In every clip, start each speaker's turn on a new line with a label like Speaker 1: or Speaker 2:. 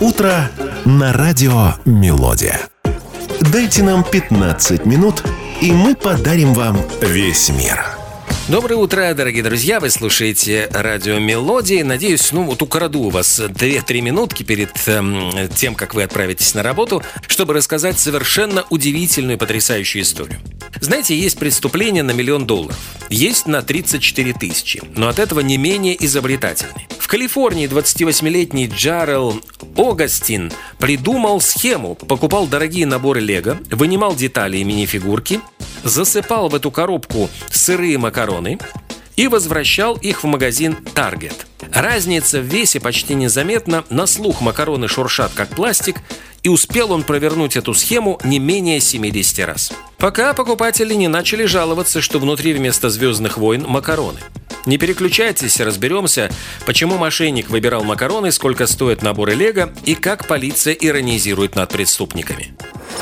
Speaker 1: Утро на радио «Мелодия». Дайте нам 15 минут, и мы подарим вам весь мир.
Speaker 2: Доброе утро, дорогие друзья, вы слушаете радио «Мелодия». Надеюсь, украду у вас 2-3 минутки перед тем, как вы отправитесь на работу, чтобы рассказать совершенно удивительную и потрясающую историю. Знаете, есть преступление на $1 миллион, есть на 34 тысячи, но от этого не менее изобретательный. В Калифорнии 28-летний Джарел Огастин придумал схему, покупал дорогие наборы лего, вынимал детали и мини-фигурки, засыпал в эту коробку сырые макароны и возвращал их в магазин Target. Разница в весе почти незаметна, на слух макароны шуршат как пластик, и успел он провернуть эту схему не менее 70 раз. Пока покупатели не начали жаловаться, что внутри вместо «Звездных войн» макароны. Не переключайтесь, разберемся, почему мошенник выбирал макароны, сколько стоят наборы лего и как полиция иронизирует над преступниками.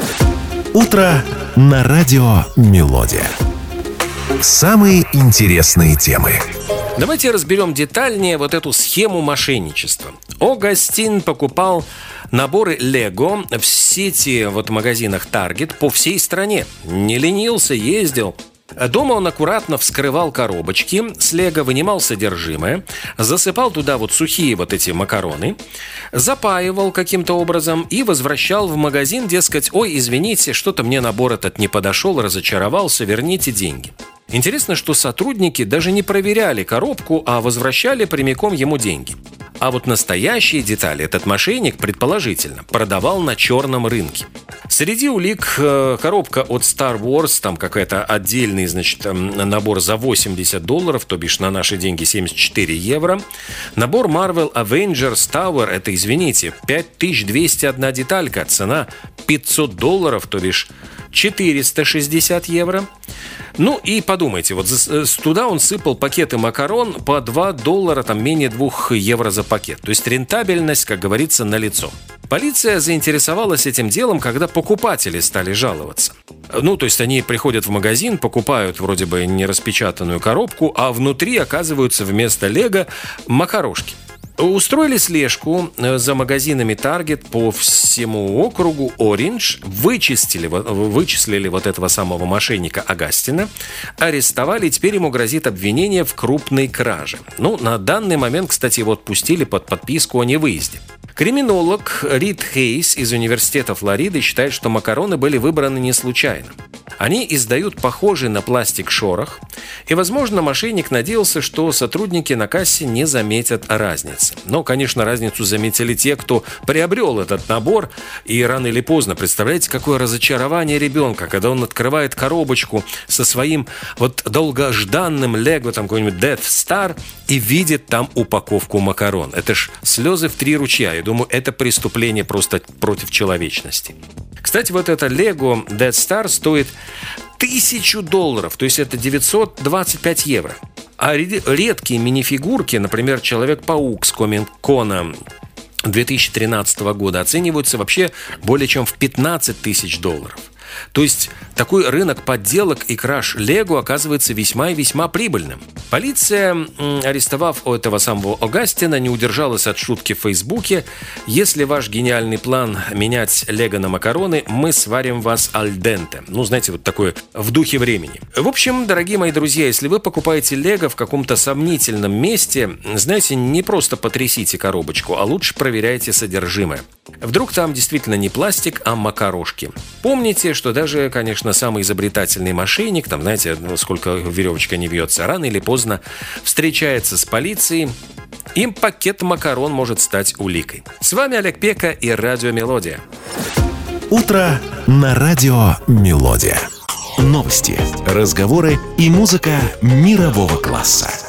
Speaker 1: Утро на радио «Мелодия». Самые интересные темы.
Speaker 2: Давайте разберем детальнее вот эту схему мошенничества. Огастин покупал наборы лего в сети магазинах Target по всей стране. Не ленился, ездил. Дома он аккуратно вскрывал коробочки с лего, вынимал содержимое, засыпал туда сухие эти макароны, запаивал каким-то образом и возвращал в магазин, дескать, ой, извините, что-то мне набор этот не подошел, разочаровался, верните деньги. Интересно, что сотрудники даже не проверяли коробку, а возвращали прямиком ему деньги. А настоящие детали этот мошенник, предположительно, продавал на черном рынке. Среди улик коробка от Star Wars, там какой-то отдельный, набор за $80, то бишь на наши деньги 74 евро. Набор Marvel Avengers Tower, это, извините, 5201 деталька, цена $500, то бишь 460 евро. И подумайте, туда он сыпал пакеты макарон по $2, там менее 2 евро за пакет. То есть рентабельность, как говорится, налицо. Полиция заинтересовалась этим делом, когда покупатели стали жаловаться. То есть они приходят в магазин, покупают вроде бы нераспечатанную коробку, а внутри оказываются вместо лего макарошки. Устроили слежку за магазинами Target по всему округу Ориндж, вычислили этого самого мошенника Огастина, арестовали, и теперь ему грозит обвинение в крупной краже. На данный момент, кстати, его отпустили под подписку о невыезде. Криминолог Рид Хейс из университета Флориды считает, что макароны были выбраны не случайно. Они издают похожий на пластик шорох, и, возможно, мошенник надеялся, что сотрудники на кассе не заметят разницы. Но, конечно, разницу заметили те, кто приобрел этот набор, и рано или поздно, представляете, какое разочарование ребенка, когда он открывает коробочку со своим долгожданным лего, там какой-нибудь Death Star, и видит там упаковку макарон. Это ж слезы в 3 ручья. Я думаю, это преступление просто против человечности. Кстати, это лего Death Star стоит $1000, то есть это 925 евро. А редкие мини-фигурки, например, Человек-паук с Комик-Кона 2013 года, оцениваются вообще более чем в $15 тысяч. То есть такой рынок подделок и краж лего оказывается весьма и весьма прибыльным. Полиция, арестовав этого самого Огастина, не удержалась от шутки в Фейсбуке: если ваш гениальный план менять лего на макароны, мы сварим вас аль денте. Знаете, такое в духе времени. В общем, дорогие мои друзья, если вы покупаете лего в каком-то сомнительном месте, знаете, не просто потрясите коробочку, а лучше проверяйте содержимое. Вдруг там действительно не пластик, а макарошки. Помните, что даже, конечно, самый изобретательный мошенник, там, знаете, сколько веревочка не вьется, рано или поздно встречается с полицией, им пакет макарон может стать уликой. С вами Олег Пека и радио «Мелодия».
Speaker 1: Утро на радио «Мелодия». Новости, разговоры и музыка мирового класса.